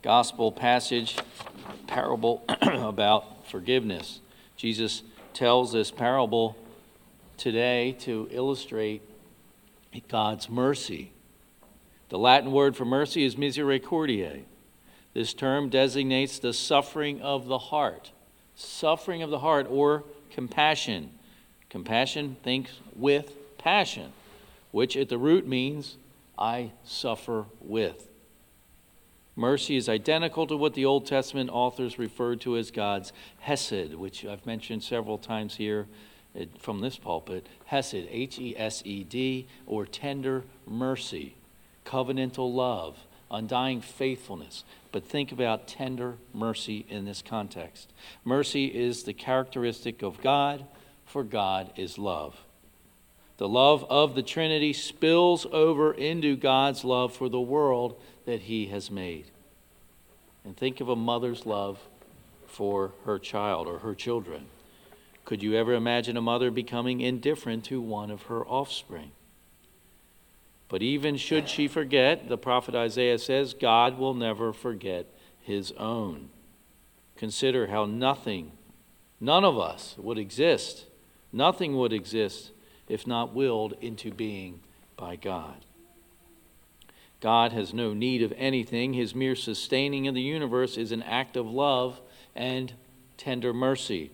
gospel passage, parable about forgiveness. Jesus tells this parable today to illustrate God's mercy. The Latin word for mercy is misericordiae. This term designates the suffering of the heart or compassion. Compassion thinks with passion, which at the root means I suffer with. Mercy is identical to what the Old Testament authors referred to as God's hesed, which I've mentioned several times here from this pulpit. Hesed, H-E-S-E-D, or tender mercy, covenantal love, undying faithfulness. But think about tender mercy in this context. Mercy is the characteristic of God, for God is love. The love of the Trinity spills over into God's love for the world that he has made. And think of a mother's love for her child or her children. Could you ever imagine a mother becoming indifferent to one of her offspring? But even should she forget, the prophet Isaiah says, God will never forget his own. Consider how none of us would exist. Nothing would exist if not willed into being by God. God has no need of anything. His mere sustaining of the universe is an act of love and tender mercy.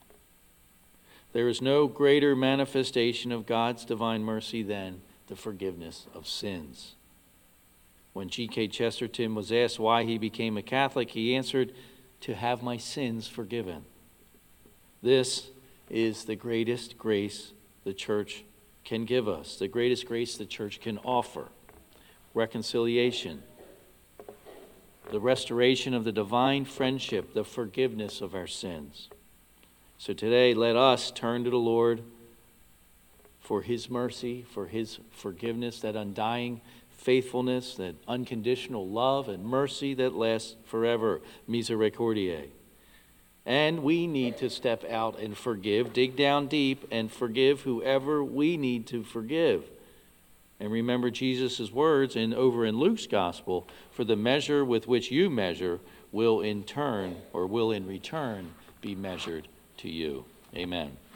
There is no greater manifestation of God's divine mercy than the forgiveness of sins. When G.K. Chesterton was asked why he became a Catholic, he answered, "To have my sins forgiven." This is the greatest grace the church can give us, the greatest grace the church can offer. Reconciliation, the restoration of the divine friendship, the forgiveness of our sins. So today, let us turn to the Lord for his mercy, for his forgiveness, that undying faithfulness, that unconditional love and mercy that lasts forever, misericordiae. And we need to step out and forgive, dig down deep and forgive whoever we need to forgive. And remember Jesus' words over in Luke's gospel, for the measure with which you measure will in return be measured to you. Amen.